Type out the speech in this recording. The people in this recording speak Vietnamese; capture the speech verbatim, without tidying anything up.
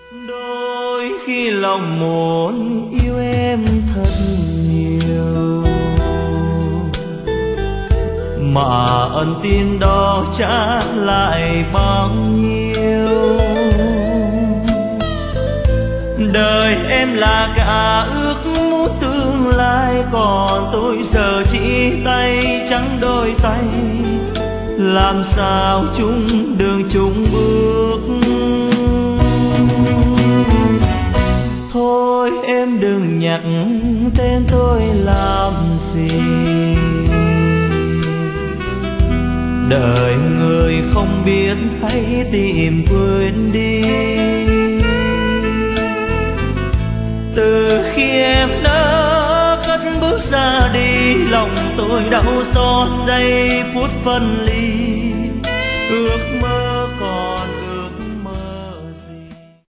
Đôi khi lòng muốn yêu em thật nhiều, mà ân tình đó trả lại bao nhiêu. Đời em là cả ước muốn tương lai, còn tôi giờ chỉ tay trắng đôi tay, làm sao chung đường chung bước. Thôi em đừng nhắc tên tôi làm gì, đời người không biết hãy tìm quên đi. Từ khi em đã cất bước ra đi, lòng tôi đau xót giây phút phân ly. Ước mơ